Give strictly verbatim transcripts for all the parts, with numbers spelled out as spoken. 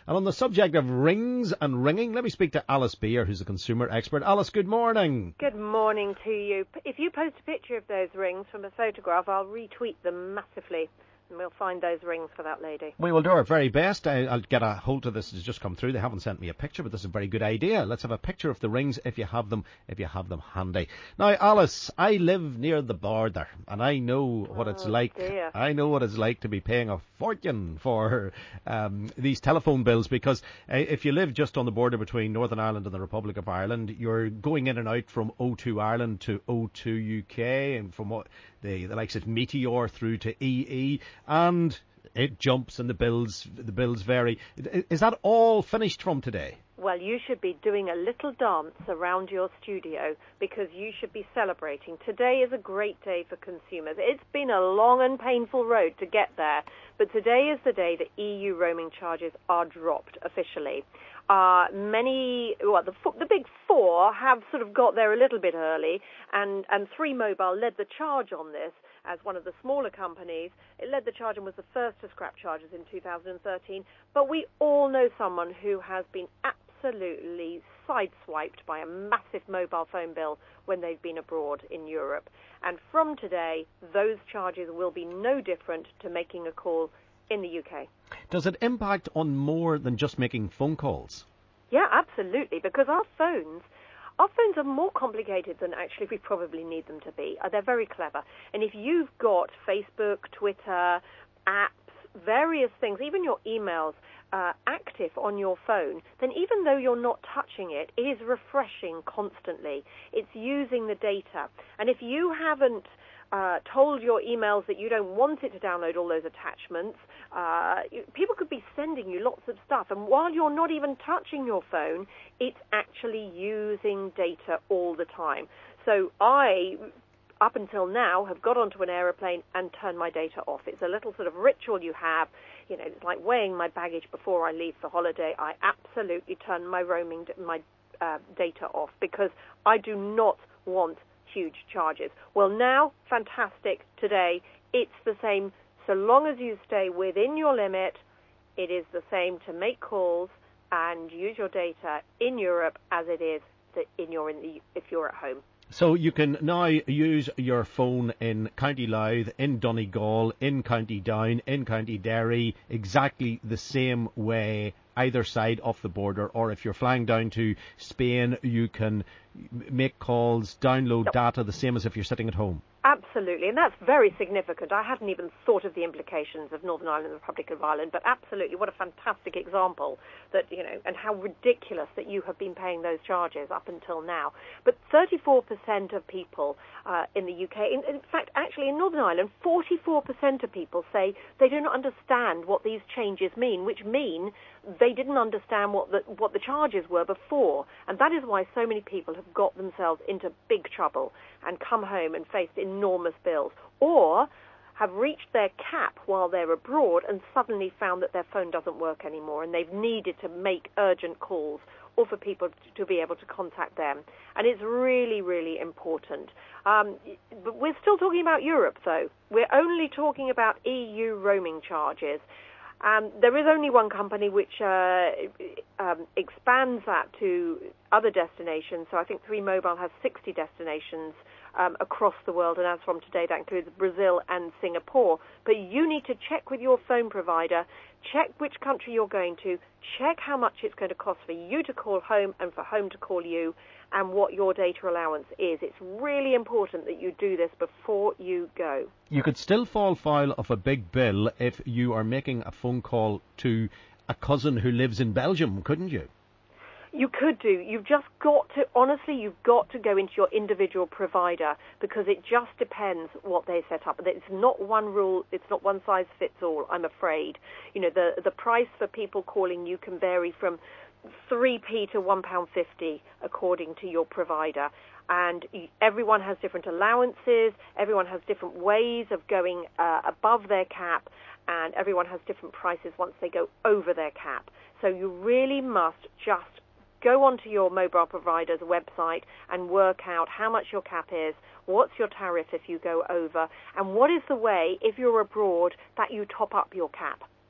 And on the subject of rings and ringing, let me speak to Alice Beer, who's a consumer expert. Alice, good morning. Good morning to you. If you post a picture of those rings from a photograph, I'll retweet them massively. And we'll find those rings for that lady. We will do our very best. I, I'll get a hold of this. It's just come through. They haven't sent me a picture, but this is a very good idea. Let's have a picture of the rings if you have them, if you have them handy. Now, Alice, I live near the border, and I know what oh, it's like. Dear. I know what it's like to be paying a fortune for um, these telephone bills, because uh, if you live just on the border between Northern Ireland and the Republic of Ireland, you're going in and out from O two Ireland to O two U K, and from what the, the likes of Meteor through to E E. And it jumps and the bills the bills vary. Is that all finished from today? Well, you should be doing a little dance around your studio because you should be celebrating. Today is a great day for consumers. It's been a long and painful road to get there, but today is the day that E U roaming charges are dropped officially. Uh, many, well, the, the big four have sort of got there a little bit early, and, and Three Mobile led the charge on this as one of the smaller companies. It led the charge and was the first to scrap charges in two thousand thirteen, but we all know someone who has been absolutely sideswiped by a massive mobile phone bill when they've been abroad in Europe. And from today, those charges will be no different to making a call in the U K. Does it impact on more than just making phone calls? Yeah, absolutely, because our phones, our phones are more complicated than actually we probably need them to be. Uh, they're very clever. And if you've got Facebook, Twitter, apps, various things, even your emails, uh, active on your phone, then even though you're not touching it, it is refreshing constantly. It's using the data. And if you haven't Uh, told your emails that you don't want it to download all those attachments, uh, you, people could be sending you lots of stuff, and while you're not even touching your phone, it's actually using data all the time. So I, up until now, have got onto an aeroplane and turned my data off. It's a little sort of ritual you have. You know, it's like weighing my baggage before I leave for holiday. I absolutely turn my roaming, my uh, data off, because I do not want huge charges. Well, now, fantastic, today, it's the same. So long as you stay within your limit, it is the same to make calls and use your data in Europe as it is in your, in the, if you're at home. So you can now use your phone in County Louth, in Donegal, in County Down, in County Derry, exactly the same way either side of the border. Or if you're flying down to Spain, you can make calls, download yep. data, the same as if you're sitting at home. Absolutely, and that's very significant. I hadn't even thought of the implications of Northern Ireland and the Republic of Ireland, but absolutely, what a fantastic example that, you know, and how ridiculous that you have been paying those charges up until now. But thirty-four percent of people uh, in the U K, in, in fact, actually in Northern Ireland, forty-four percent of people say they do not understand what these changes mean, which mean they didn't understand what the, what the charges were before. And that is why so many people have got themselves into big trouble and come home and faced enormous bills, or have reached their cap while they're abroad and suddenly found that their phone doesn't work anymore and they've needed to make urgent calls or for people to be able to contact them. And it's really, really important. Um, but we're still talking about Europe, though. We're only talking about E U roaming charges. Um, there is only one company which uh, um, expands that to other destinations. So I think Three Mobile has sixty destinations um, across the world, and as from today, that includes Brazil and Singapore. But you need to check with your phone provider, check which country you're going to, check how much it's going to cost for you to call home and for home to call you, and what your data allowance is. It's really important that you do this before you go. You could still fall foul of a big bill if you are making a phone call to a cousin who lives in Belgium, couldn't you? You could do. You've just got to, honestly, you've got to go into your individual provider, because it just depends what they set up. It's not one rule, it's not one size fits all, I'm afraid. You know, the, the price for people calling you can vary from three p to one pound fifty according to your provider. And everyone has different allowances, everyone has different ways of going uh, above their cap, and everyone has different prices once they go over their cap. So you really must just go onto your mobile provider's website and work out how much your cap is, what's your tariff if you go over, and what is the way, if you're abroad, that you top up your cap.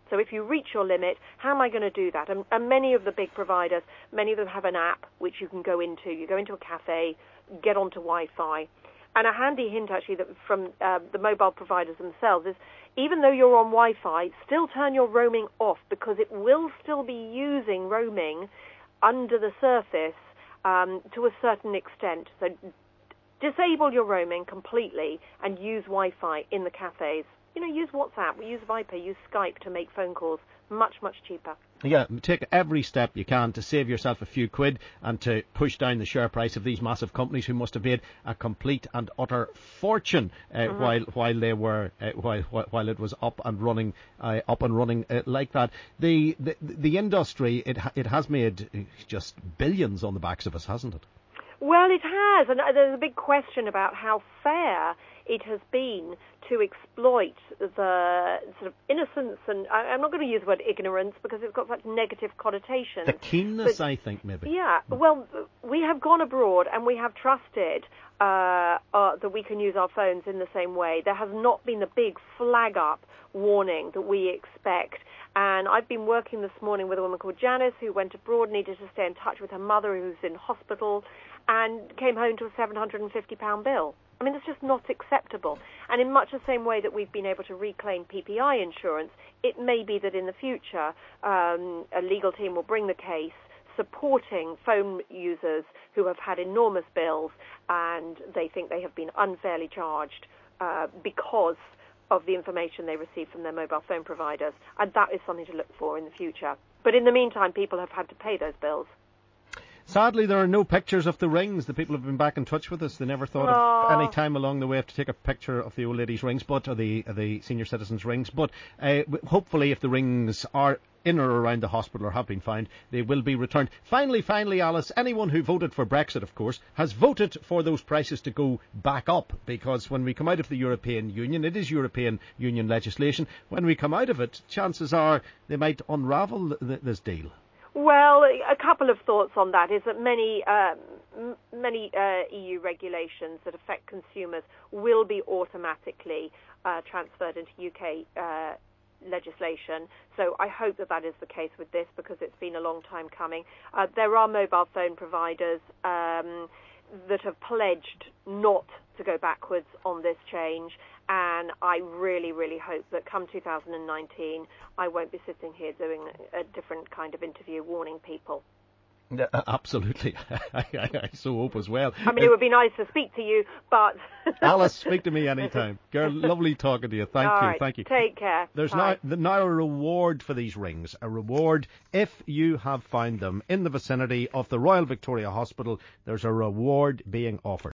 So if you reach your limit, how am I going to do that? And, and many of the big providers, many of them have an app which you can go into. You go into a cafe, get onto Wi-Fi. And a handy hint, actually, that from uh, the mobile providers themselves is, even though you're on Wi-Fi, still turn your roaming off, because it will still be using roaming under the surface um, to a certain extent. So disable your roaming completely and use Wi-Fi in the cafes. You know, use WhatsApp, use Viper, use Skype to make phone calls. Much, much cheaper. Yeah, take every step you can to save yourself a few quid and to push down the share price of these massive companies who must have made a complete and utter fortune uh, mm-hmm. while while they were uh, while while it was up and running uh, up and running uh, like that. The, the the industry it it has made just billions on the backs of us, hasn't it? Well, it has, and there's a big question about how fair it has been to exploit the sort of innocence, and I'm not going to use the word ignorance because it's got such negative connotations. The keenness, but, I think, maybe. Yeah, well, we have gone abroad and we have trusted uh, uh, that we can use our phones in the same way. There has not been the big flag-up warning that we expect. And I've been working this morning with a woman called Janice who went abroad, needed to stay in touch with her mother who's in hospital, and came home to a seven hundred fifty pounds bill. I mean, that's just not acceptable. And in much the same way that we've been able to reclaim P P I insurance, it may be that in the future um, a legal team will bring the case supporting phone users who have had enormous bills and they think they have been unfairly charged uh, because of the information they receive from their mobile phone providers. And that is something to look for in the future. But in the meantime, people have had to pay those bills. Sadly, there are no pictures of the rings. The people have been back in touch with us. They never thought Aww. of any time along the way to take a picture of the old lady's rings, but or the uh, the senior citizens' rings. But uh, hopefully, if the rings are in or around the hospital or have been found, they will be returned. Finally, finally, Alice, anyone who voted for Brexit, of course, has voted for those prices to go back up, because when we come out of the European Union, it is European Union legislation. When we come out of it, chances are they might unravel th- this deal. Well, a couple of thoughts on that is that many um, m- many uh, E U regulations that affect consumers will be automatically uh, transferred into U K uh, legislation. So I hope that that is the case with this, because it's been a long time coming. Uh, there are mobile phone providers um, that have pledged not to go backwards on this change, and I really, really hope that come two thousand nineteen I won't be sitting here doing a different kind of interview warning people. Yeah, absolutely. I, I, I so hope as well. I mean, it would be nice to speak to you, but... Alice, speak to me anytime. Girl, lovely talking to you. Thank All you, right, thank you. Take care. There's now, now a reward for these rings. A reward if you have found them in the vicinity of the Royal Victoria Hospital. There's a reward being offered.